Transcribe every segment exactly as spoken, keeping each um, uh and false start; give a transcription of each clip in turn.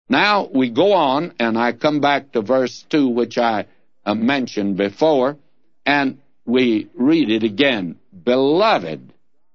Now we go on, and I come back to verse two, which I uh, mentioned before, and we read it again. Beloved,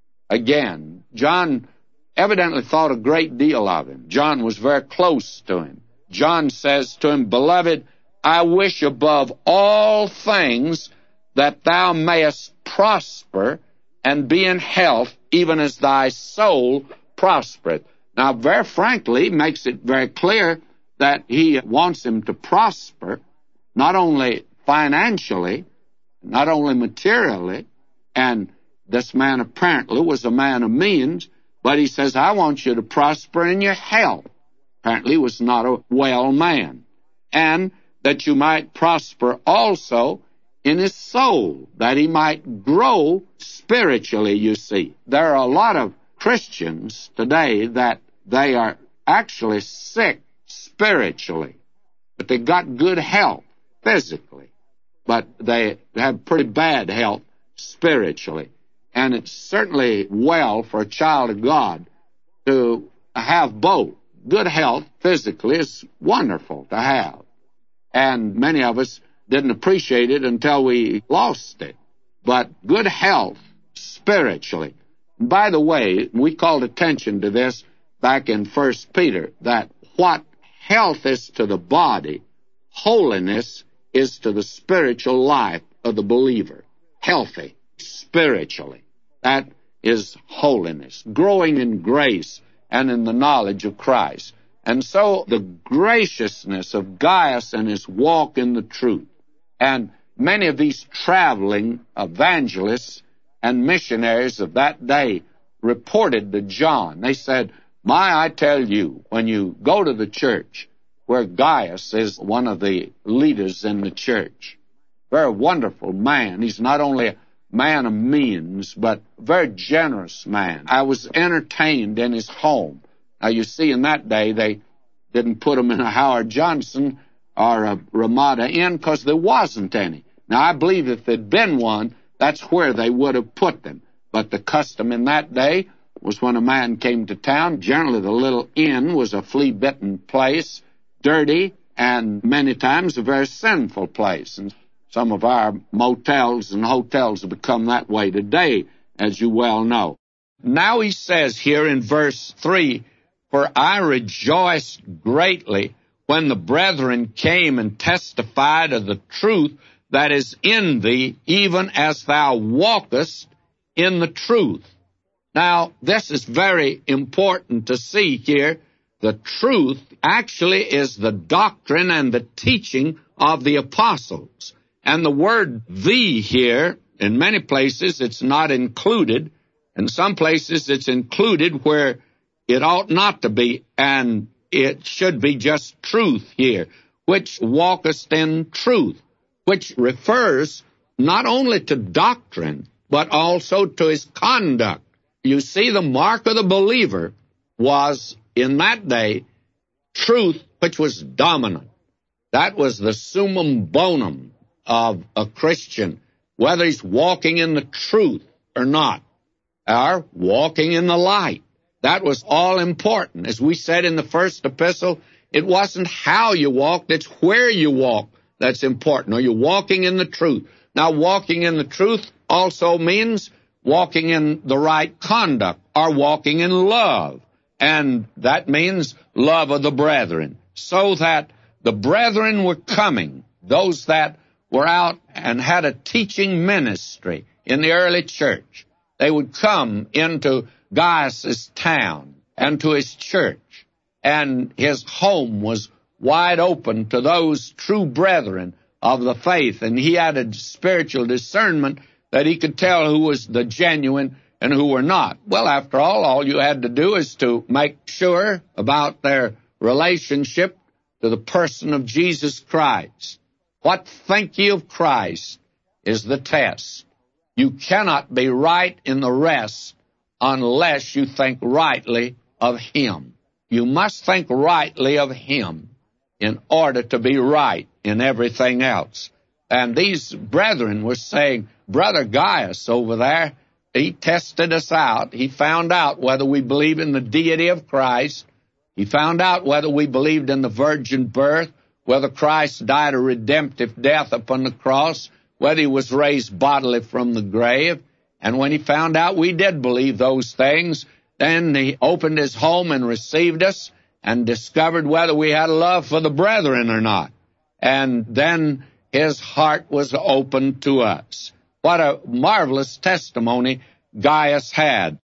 again, John evidently thought a great deal of him. John was very close to him. John says to him, Beloved, I wish above all things that thou mayest prosper and be in health, even as thy soul prospereth. Now, very frankly, makes it very clear that he wants him to prosper, not only financially, not only materially, and this man apparently was a man of means, but he says, I want you to prosper in your health. Apparently he was not a well man. And that you might prosper also in his soul, that he might grow spiritually, you see. There are a lot of Christians today that they are actually sick spiritually, but they got good health physically, but they have pretty bad health spiritually. And it's certainly well for a child of God to have both. Good health physically is wonderful to have, and many of us didn't appreciate it until we lost it. But good health spiritually. By the way, we called attention to this back in First Peter, that what health is to the body, holiness is to the spiritual life of the believer. Healthy spiritually. That is holiness. Growing in grace and in the knowledge of Christ. And so the graciousness of Gaius and his walk in the truth. And many of these traveling evangelists and missionaries of that day reported to John. They said, My, I tell you, when you go to the church, where Gaius is one of the leaders in the church, very wonderful man. He's not only a man of means, but a very generous man. I was entertained in his home. Now, you see, in that day, they didn't put him in a Howard Johnson or a Ramada Inn because there wasn't any. Now, I believe if there'd been one, that's where they would have put them. But the custom in that day was when a man came to town, generally the little inn was a flea-bitten place, dirty, and many times a very sinful place. And some of our motels and hotels have become that way today, as you well know. Now he says here in verse three, For I rejoiced greatly when the brethren came and testified of the truth that is in thee, even as thou walkest in the truth. Now, this is very important to see here. The truth actually is the doctrine and the teaching of the apostles. And the word thee here, in many places it's not included. In some places it's included where it ought not to be, and it should be just truth here, which walkest in truth, which refers not only to doctrine, but also to his conduct. You see, the mark of the believer was, in that day, truth which was dominant. That was the summum bonum of a Christian, whether he's walking in the truth or not, or walking in the light. That was all important. As we said in the first epistle, it wasn't how you walked, it's where you walk that's important. Are you walking in the truth? Now, walking in the truth also means walking in the right conduct, or walking in love. And that means love of the brethren. So that the brethren were coming, those that were out and had a teaching ministry in the early church. They would come into Gaius' town and to his church, and his home was wide open to those true brethren of the faith, and he had a spiritual discernment that he could tell who was the genuine and who were not. Well, after all, all you had to do is to make sure about their relationship to the person of Jesus Christ. What think ye of Christ is the test. You cannot be right in the rest unless you think rightly of him. You must think rightly of him in order to be right in everything else. And these brethren were saying, Brother Gaius over there, he tested us out. He found out whether we believe in the deity of Christ He found out whether we believed in the virgin birth, whether Christ died a redemptive death upon the cross, whether he was raised bodily from the grave. And when he found out we did believe those things, then he opened his home and received us and discovered whether we had a love for the brethren or not. And then his heart was opened to us. What a marvelous testimony Gaius had.